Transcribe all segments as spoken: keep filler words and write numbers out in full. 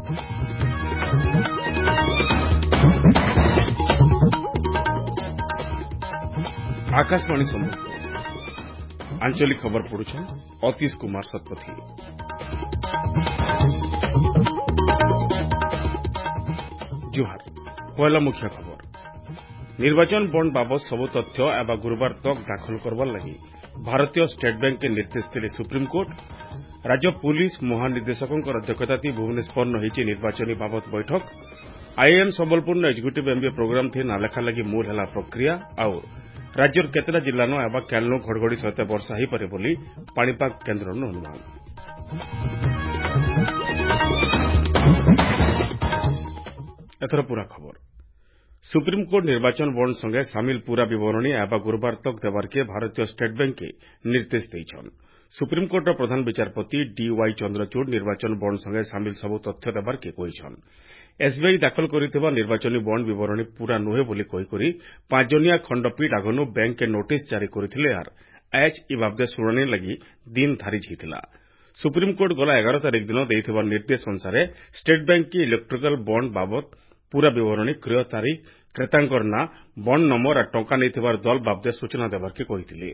आकाशवाणी सम्बलपुर आंचलिक खबर पढ़ुछन अतीश कुमार शतपथी। जुहार पहला मुख्य खबर निर्वाचन बॉन्ड बाबद सबु तथ्य एवं गुरुवार तक दाखल करवार लगी भारतीय स्टेट बैंक के निर्देश देले सुप्रीमकोर्ट। राज्य पुलिस महानिर्देशकों अध्यक्षता भुवनेश्वर निर्वाचन बाबद बैठक। IIM Sambalpur executive MBA programme थी नालेखा लगी मूल है प्रक्रिया आउ राज्यर केतेटा जिल्लानो एवं क्यालनो घड़घड़ी सहित वर्षा हो पारे बोली पाणीपाग केन्द्र अनुमान। एथर पूरा खबर सुप्रीमकोर्ट निर्वाचन बॉन्ड संगे सामिल पूरा विवरणी एवं गुरुवार तक देवार के भारतीय स्टेट बैंक के निर्देश देइछन। सुप्रीमकोर्ट प्रधान विचारपति डीवाई चंद्रचूड़ निर्वाचन बॉन्ड संगे सामिल सबु तथ्य देवार के कहिछन। एसबीआई दाखल करिथिबा निर्वाचनी बॉन्ड विवरणी पूरा नुहे बोली कहि पांच जनिया खंडपीठ आगनु बैंक के नोटिस जारी करिथिले यार आज इ बाबदे शुणाणी लगी दिन धारिज हिथिला। सुप्रीमकोर्ट गला एगार तारिख दिन देइथिबा निर्देश अनुसार स्टेट बैंक की इलेक्ट्रिकल बॉन्ड बाबद पूरा विवरणी क्रय तारीख क्रेतांकर ना बॉन्ड नंबर और टंका नैथिबार दल बाबदे सूचना देबार के कहिथिले।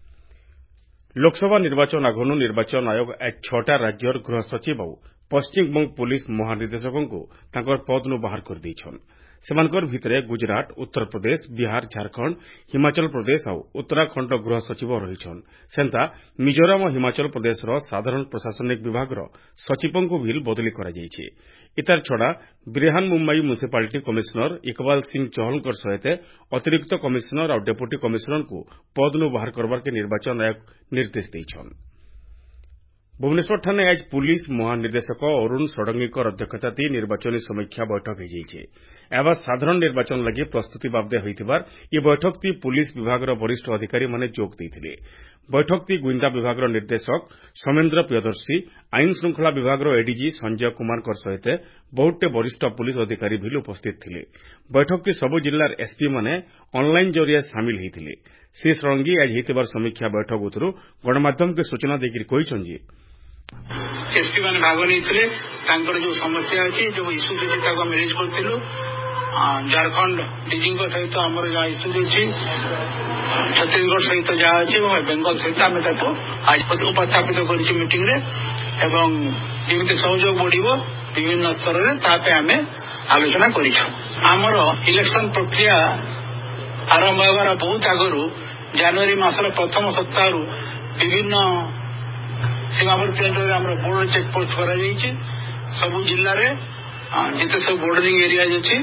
लोकसभा निर्वाचन आगनु निर्वाचन आयोग आज छटा राज्यर गृह सचिव और पश्चिमबंग पुलिस महानिर्देशकों को तांकर पदनु बाहर कर देइछन। सेमानकर भितरे गुजरात उत्तर प्रदेश बिहार झारखंड हिमाचल प्रदेश और उत्तराखंड गृह सचिव रहिछन। सेंता मिजोराम और हिमाचल प्रदेश साधारण प्रशासनिक विभाग सचिवों को भी बदली करा जायछि। इतार छड़ा Brihanmumbai municipality commissioner Iqbal Singh चहलकर सहित अतिरिक्त कमिश्नर और डेप्यूटी कमिश्नर को पदनु बाहर करबार के निर्वाचन आयोग निर्देश देइछन। भुवनेश्वर ठाणे आज पुलिस महानिर्देशक अरुण षडंगी अध्यक्षता निर्वाचनी समीक्षा बैठक हो एवं साधारण निर्वाचन लगी प्रस्तुति बाबदे होइथिबार इ बैठक ती पुलिस विभाग वरिष्ठ अधिकारी माने जोग देइथिले। बैठक ती गुइंदा विभाग निर्देशक सौमेन्द्र प्रियदर्शी आईन श्रृंखला विभाग एडीजी संजय कुमार सहित बहुटे वरिष्ठ पुलिस अधिकारी भी उपस्थित थिले। बैठक ती सबु जिल्लार एसपी माने ऑनलाइन जरिए सामिल होइथिले। श्री षडंगी आज होइथिबार समीक्षा बैठक उतरु गणमाध्यम के सूचना देकर कहिछन जे एसपी माने भाग नैथिले तांकर जो समस्या अछि जो इश्यू अछि ताको मैनेज करथिलु। झारखंड डीजी सहित आमर जहाँ इश्यू अछि छत्तीसगढ़ सहित जहाँ अछि बेंगल सहित आम ताको आज उपस्थापित करिछि मीटिंग रे एवं जेमिति सहयोग बढ़िबो विभिन्न स्तर रे तापे आमे आलोचना करिछु। आमर इलेक्शन प्रक्रिया आरंभ होगार बहुत आगरु जनवरी मासर प्रथम सप्ताह विभिन्न सीमावर्ती अंचल में बोर्डर चेकपोस्ट करा जाइछि। सबु जिल्ला रे जिते सब बोर्डरिंग एरिया अछि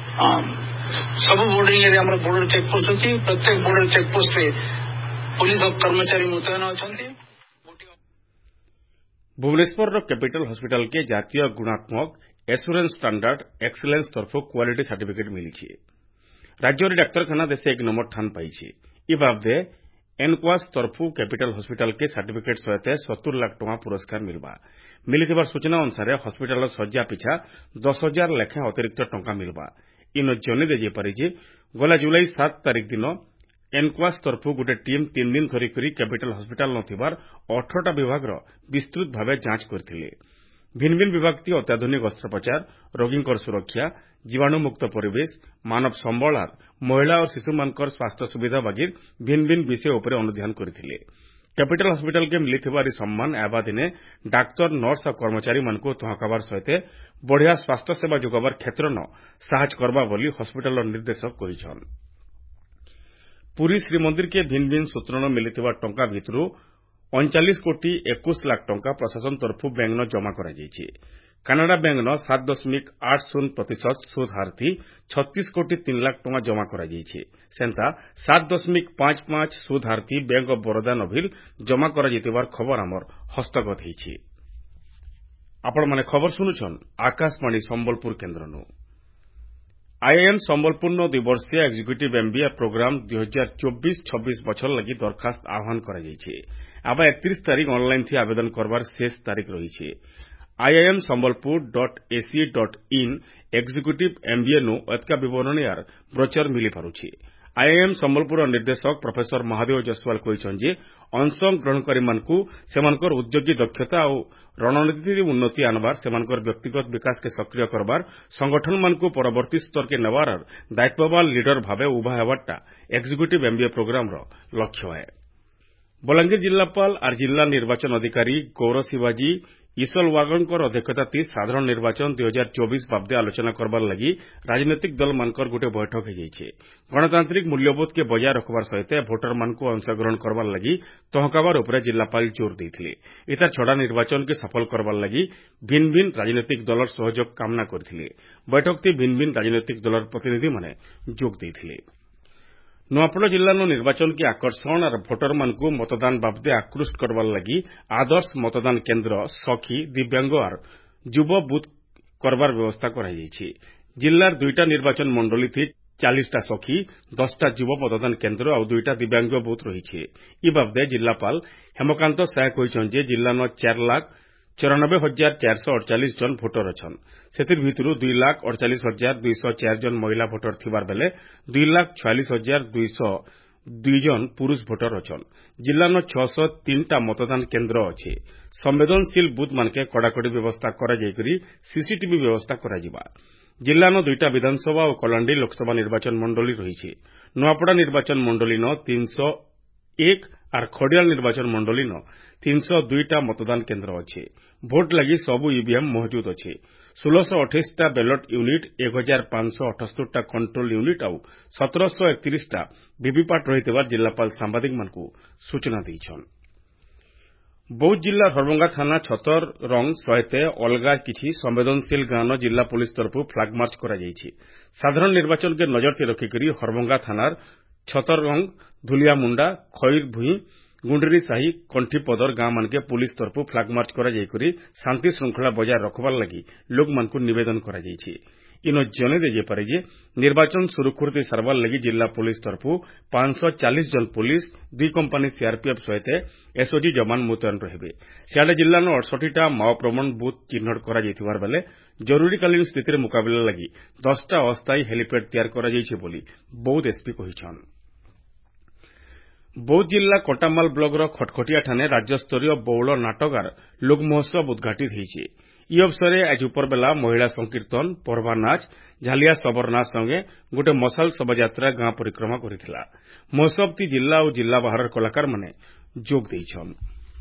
सबु बोर्डरिंग एरिया हमर बोर्डर चेकपोस्ट अछि। प्रत्येक बोर्डर चेकपोस्ट रे पुलिस कर्मचारी मुतयन अछंती। भुवनेश्वर कैपिटल हॉस्पिटल के जातीय गुणात्मक एश्योरेंस स्टैंडर्ड एक्सीलेंस तरफ क्वालिटी सर्टिफिकेट मिली। राज्य डाक्तरखाना देश एक नंबर ठान पाई। इ बाबदे एनक्वास तरफु कैपिटल हॉस्पिटल के सर्टिफिकेट सहित सत्तर लाख टका पुरस्कार मिलवा। मिलिथिबार सूचना अनुसार हॉस्पिटल शज्या पिछा दस हजार लेखा अतिरिक्त टंका मिलवा। इन जनी दे पारे जे गला जुलाई सात तारिख दिन एनक्वास तरफु गोटे टीम तीन दिन धरिक कैपिटल हॉस्पिटल नथिबार अठारह विभाग विस्तृत भाव जांच करथिले। भिन्न भिन्न विभाग ती अत्याधुनिक अस्त्रोपचार रोगी सुरक्षा जीवाणुमुक्त परिवेश मानव संबल और महिला और शिशु मानकर स्वास्थ्य सुविधा बागिर भिन्न भिन्न विषय उपर अनुध्यान करथिले। कैपिटल हॉस्पिटल के मिलिथिबार सम्मान एबा दिने डाक्तर नर्स और कर्मचारी मानकु तहकाबार सहित बढ़िया स्वास्थ्य सेवा जोगाबार क्षेत्र न साहाय्य करबा बोली हॉस्पिटल निर्देशक कहिछन। पुरी श्रीमंदिर के भिन्न भिन्न सूत्र न मिलिथिबा टंका भितरु उनचालीस कोटी इक्कीस लाख टंका प्रशासन तरफु बैंक न जमा करा जायछि। कानाडा बैंक न सात दशमिक आठ शून्य प्रतिशत सुध हारथी छत्तीस कोटी तीन लाख टका जमा करा जायछि। सेंता सात दशमिक पांच पांच सुध हारथी बैंक ऑफ बरोदा नभिल जमा करा जैतिबार खबर आमर हस्तगत होइछि। आपण माने खबर सुनुछन आकाशवाणी संबलपुर केन्द्रनु। आईएएम संबलपुर न दुई वर्षीय एग्जीक्यूटिव एमबीए प्रोग्राम दुई हजार चौबीस छब्बीस बछर लगी दरखास्त आह्वान करा जायछि। आबा एकतीस तारीख ऑनलाइन थी आवेदन करबार शेष तारीख रही। IIM Sambalpur dot AC dot in executive MBA नु अतका विवरणी यार ब्रोचर मिली पारुछि। आईआईएम संबलपुर निर्देशक प्रोफेसर महादेव जसवाल कहते अंशग्रहणकारी सेमानकर उद्योगी दक्षता और रणनीति उन्नति आनबार सेमानकर व्यक्तिगत विकास के सक्रिय करबार संगठन मानकु परवर्ती स्तर के नेबार दायित्ववान लीडर भावे उभा हेबारटा एक्जिक्यूटिव एमबीए प्रोग्राम लक्ष्य है। बलांगीर जिलापाल और जिला निर्वाचन अधिकारी गौर शिवाजी ईसल वागणकर अध्यक्षता साधारण निर्वाचन दुई हजार चौबीस बाबदे आलोचना करबार लगी राजनीतिक दल मानकर गोटे बैठक हो जाइए। गणतांत्रिक मूल्यबोध के बजाय रखबार सहित भोटर मानकु अंशग्रहण करबार लगी तहकाबार उपरे जिलापाल जोर देथिले। इतार छड़ा निर्वाचन के सफल करबार लगी भिन्न भिन्न राजनीतिक दलर सहयोग कामना करथिले। बैठक ती भिन्न भिन्न राजनीतिक दलर प्रतिनिधि माने जोग देथिले। नुआपड़ा जिल्ला निर्वाचन के आकर्षण और भोटर मानकु मतदान बाबदे आकृष्ट करबार लगी आदर्श मतदान केन्द्र सखी दिव्यांग और युव बूथ करबार व्यवस्था कराई जाइछि। जिल्लार दुईटा निर्वाचन मंडली थी चालीसटा सखी दसटा युव मतदान केन्द्र और दुईटा दिव्यांग बूथ रही। इ बाबदे जिलापाल हेमकांत साय कहते जिल्लार चार लाख चौरानबे हजार चार सौ अड़चाश जन भोटर अच्छन। सेतिर भितरु दुई लाख अड़चाश हजार दुई सौ चार जन महिला भोटर थिबार बेले दुई लाख छयालीस हजार दुई सौ दुई जन पुरुष भोटर अच्छन। जिल्लार छह सौ तीन टा मतदान केन्द्र अच्छे। संवेदनशील बूथ मानके कड़ाकड़ी व्यवस्था करा जायकरी सीसीटीवी व्यवस्था करा जिबा। जिल्लार दुईटा विधानसभा और कलांडी लोकसभा निर्वाचन मंडली रही। नुआपड़ा निर्वाचन मंडली तीन सौ एक और खड़ियाल निर्वाचन मंडली तीन सौ दुईटा मतदान केन्द्र अच्छे। भोट लगी सबु ईवीएम मौजूद अच्छे। षोलह सौ अठाईस टा बैलट यूनिट एक हजार पांच सौ अठहत्तर टा कंट्रोल यूनिट और सत्रह सौ एकतीस टा वीवीपैट रही जिलापाल सांबादिक मानकु सूचना देइछन। बौद्ध जिला हरभंगा थाना छतर रंग सहित अलगा किछि संवेदनशील गाँव जिला पुलिस तरफ फ्लाग मार्च करा जाइछि। साधारण निर्वाचन के नजर रखिक हरभंगा थानार छतर रंग धुलिया मुंडा खईर भुई गुंडरी साही कंठीपदर गाँव मानके पुलिस तरफ फ्लाग मार्च करा जायकरी शांति श्रृंखला बजाय रखबार लगी लोक मानकु निवेदन करा जाइछि। इन जने दे पारे जे निर्वाचन सुरक्षित सारबार लगी जिला पुलिस तरफ पांच सौ चालीस जन पुलिस दुई कंपानी सीआरपीएफ सहित एसओजी जवान मुतयन रहिबे। सियाडे जिल्लार अड़सठ टा माओ प्रवण बूथ चिन्हट करा जायथिबार बेले जरूरीकालीन स्थिति मुकाबला लगी दसटा अस्थायी हेलीपैड तैयार करा जाइछि बोली बौद्ध एसपी कहिछन। बौद्ध जिला कटामाल ब्लॉकर खटखटिया ठाणे राज्यस्तरीय बौल नाटकार लोक महोत्सव उद्घाटित होइछि। इ अवसर आज उपरबेला महिला संकीर्तन पर्वा नाच झालिया सबर नाच संगे गोटे मशाल शोभायात्रा गाँ परिक्रमा करिथिला। महोत्सव ती जिला और जिला बाहर कलाकार माने जोग देइछन।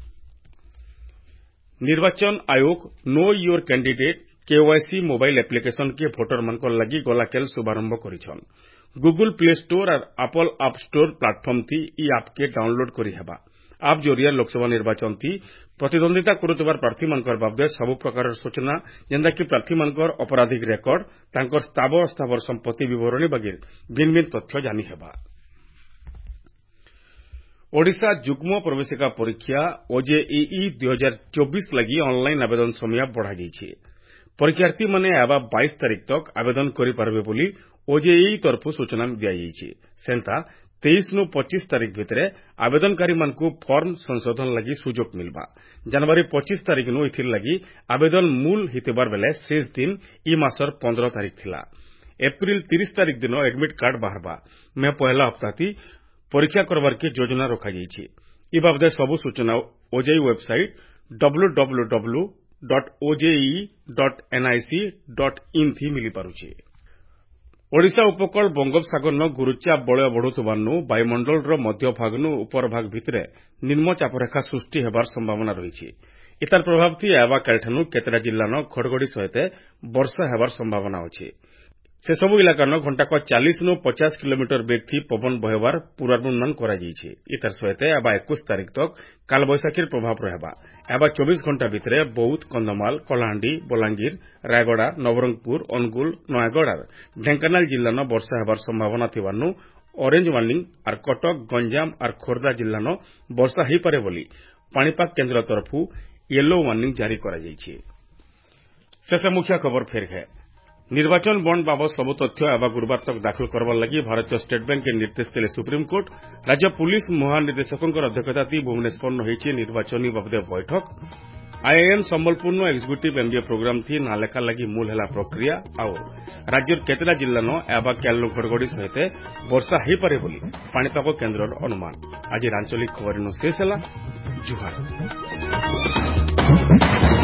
निर्वाचन आयोग know your candidate KYC mobile application के भोटर मानक लगी गलाकेल शुभारंभ करिछन। गूगल प्ले स्टोर और एप्पल आप स्टोर प्लाटफर्म थी इ आप के डाउनलोड करी हेबा। आप जरिए लोकसभा निर्वाचन थी प्रतिद्वंदिता करुथिबार प्रार्थी मानकर बाबदे सबु प्रकार सूचना जेंदा कि प्रार्थी मानकर अपराधिक रेकर्ड तांकर स्थावर अस्थावर संपत्ति विवरणी वगैरह भिन्न भिन्न तथ्य जानी हेबा। ओडिशा जुग्म प्रवेशिका परीक्षा ओजेईई दुई हजार चौबीस लगी ऑनलाइन आवेदन समय बढ़ा जाइए। परीक्षार्थी माने आबा बाईस तारीख तक आवेदन करि पारबे बोली ओजेईई तरफ सूचना दिया जाइए। सेंता तेईस नु पच्चीस तारीख भितरे आवेदनकारी मानकु फॉर्म संशोधन लगी सुजोग मिलबा। जनवरी पच्चीस तारीख नु इथिर लगी आवेदन मूल हितबार बेले शेष दिन इ मासर पंद्रह तारीख थिला। एप्रिल तीस तारीख दिन एडमिट कार्ड बाहरबा। मैं पहला हप्ता थी परीक्षा करबार के योजना रखा जाइए। इ बाबदे सबु सूचना OJEE website W W W dot OJEE dot NIC dot in थी मिली पारुछे। ओडिशा उपकूल बंगोपसागर न गुरुचाप बलय बढ़ुथिबारु वायुमंडल मध्य भाग नु उपर भाग भितरे निम्न चापरेखा सृष्टि हेबार संभावना रही। इतार प्रभाव थी आवा कालठानु केतेटा जिल्ला न घड़घड़ी सहित वर्षा हेबार संभावना अछि। से सबु इलाका न घंटाक चालीस नु पचास किलोमीटर बेग थी पवन बहेबार पूर्वानुमान करा जाइछे। इतार सहित आबा इक्कीस तारीख तक कालबैशाखीर प्रभाव रहेबा। आबा चौबीस घंटा भितरे बौद्ध कंधमाल कलाहांडी बलांगीर रायगड़ा नवरंगपुर अनुगुल नयागढ़ और ढेंकानाल जिल्ला न वर्षा हेबार संभावना थिबारु ऑरेंज वार्निंग और कटक गंजाम और खोर्धा जिल्ला न वर्षा हेई पारे बोली पाणीपाग केन्द्र तरफ येलो वार्निंग जारी करा जाइछे। शेष मुख्य खबर फेर है। निर्वाचन बॉन्ड बाबद सबु तथ्य एवं गुरुवार तक दाखिल करबार लगी भारतीय स्टेट बैंक के निर्देश देले सुप्रीमकोर्ट। राज्य पुलिस महानिर्देशकों अध्यक्षता भुवनेश्वर होइछि निर्वाचन बाबदे बैठक। आईआईएम संबलपुर नो एग्जीक्यूटिव एमबीए प्रोग्राम थी नालेखा लगी मूल है प्रक्रिया आउ राज्य केतेटा जिल्ला नो एबा क्यालो घड़घड़ी सहित वर्षा हो पारे बोली पाणीपाग केन्द्र अनुमान। आज आंचलिक खबर शेष है। जुहार।